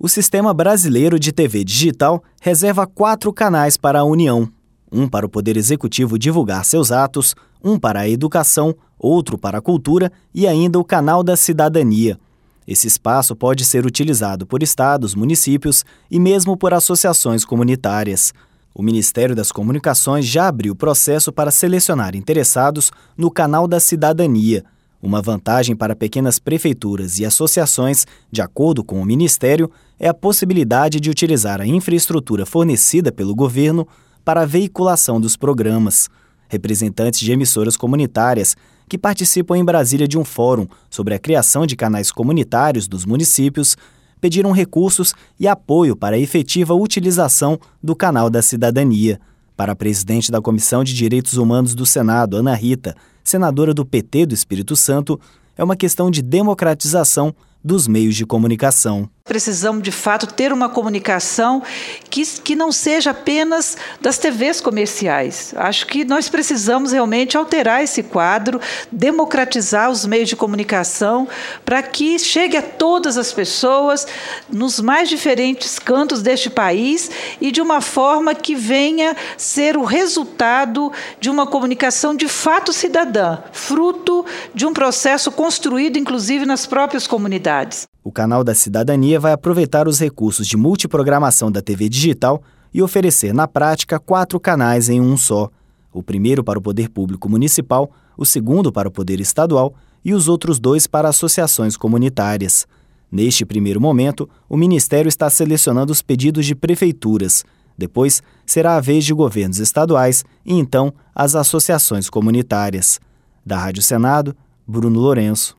O Sistema Brasileiro de TV Digital reserva 4 canais para a União. Um para o Poder Executivo divulgar seus atos, um para a educação, outro para a cultura e ainda o Canal da Cidadania. Esse espaço pode ser utilizado por estados, municípios e mesmo por associações comunitárias. O Ministério das Comunicações já abriu o processo para selecionar interessados no Canal da Cidadania. Uma vantagem para pequenas prefeituras e associações, de acordo com o Ministério, é a possibilidade de utilizar a infraestrutura fornecida pelo governo para a veiculação dos programas. Representantes de emissoras comunitárias que participam em Brasília de um fórum sobre a criação de canais comunitários dos municípios pediram recursos e apoio para a efetiva utilização do Canal da Cidadania. Para a presidente da Comissão de Direitos Humanos do Senado, Ana Rita, senadora do PT do Espírito Santo, é uma questão de democratização dos meios de comunicação. Precisamos, de fato, ter uma comunicação que não seja apenas das TVs comerciais. Acho que nós precisamos realmente alterar esse quadro, democratizar os meios de comunicação para que chegue a todas as pessoas nos mais diferentes cantos deste país e de uma forma que venha ser o resultado de uma comunicação de fato cidadã, fruto de um processo construído, inclusive, nas próprias comunidades. O Canal da Cidadania vai aproveitar os recursos de multiprogramação da TV digital e oferecer, na prática, 4 canais em um só. O primeiro para o Poder Público Municipal, o segundo para o Poder Estadual e os outros 2 para associações comunitárias. Neste primeiro momento, o Ministério está selecionando os pedidos de prefeituras. Depois, será a vez de governos estaduais e, então, as associações comunitárias. Da Rádio Senado, Bruno Lourenço.